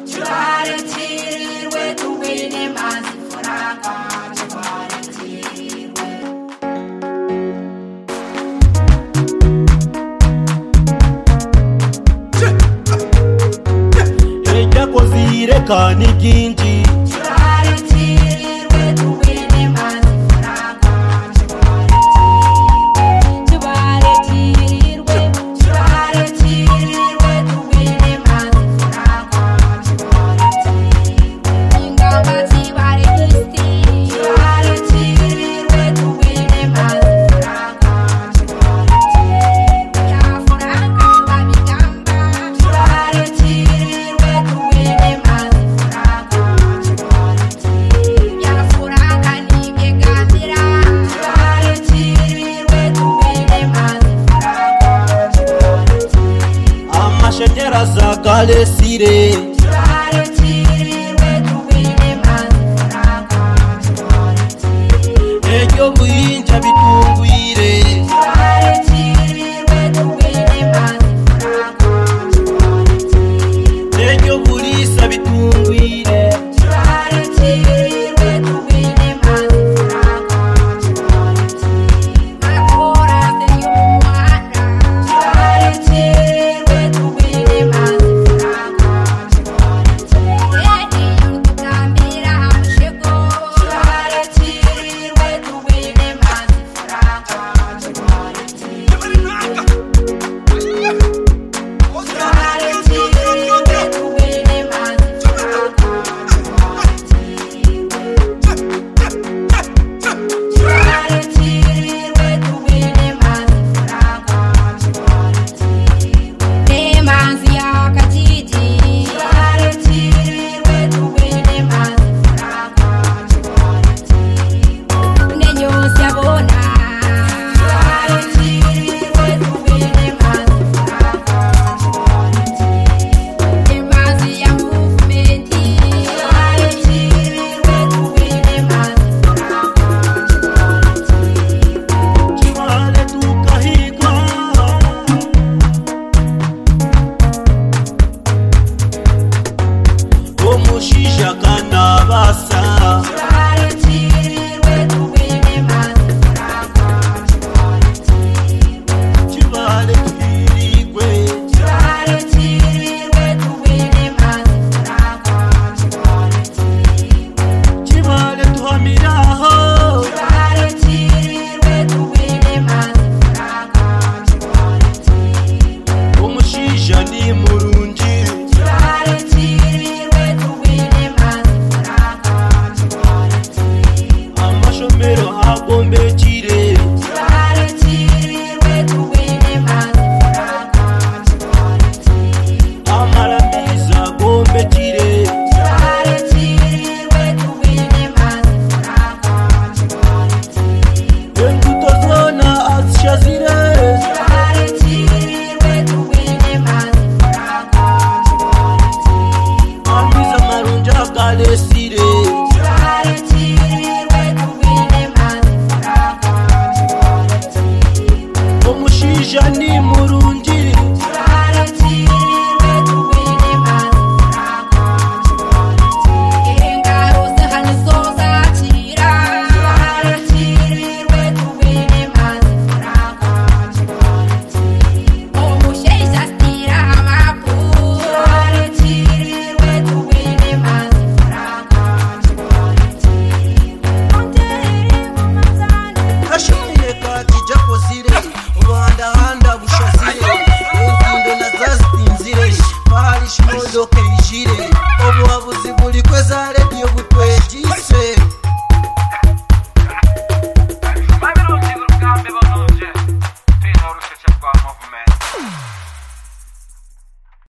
Twaretirirwe tuwine mazi furaka twaretirirwe Ejya kozireka n'iginji twaretirirwe tuwine mazi furaka twaretirirwe twaretirirwe tuwine mazi furaka twaretirirwe ingamba zibare gisti twaretirirwe tuwine mazi furaka twaretirirwe ya furaka babigamba twaretirirwe tuwine mazi furaka twaretirirwe ya furaka nibyegamira twaretirirwe tuwine mazi furaka twaretirirwe amashanyarazi agalesire twaretirirwe tuwine mazi furaka twaretirirwe ebyo buyinja bitungwire twaretirirwe tuwine mazi furaka twaretirirwe ebyo bulisa bitungwire twaretirirwe tuwine mazi furaka twaretirirwe akorate y'umuhanda twaretirirwe tuwine mazi furaka twaretirirwe iyo dutambira amushego twaretirirwe tuwine mazi furaka twaretirirwe twaretirirwe tuwine mazi furaka twaretirirwe twaretirirwe tuwine mazi furaka twaretirirwe nemanzi yakajiji twaretirirwe tuwine mazi furaka twaretirirwe unenyosi abona twaretirirwe tuwine mazi furaka twaretirirwe nemanzi ya movementi twaretirirwe tuwine mazi furaka twaretirirwe kimale tukahiga omushisha kana basa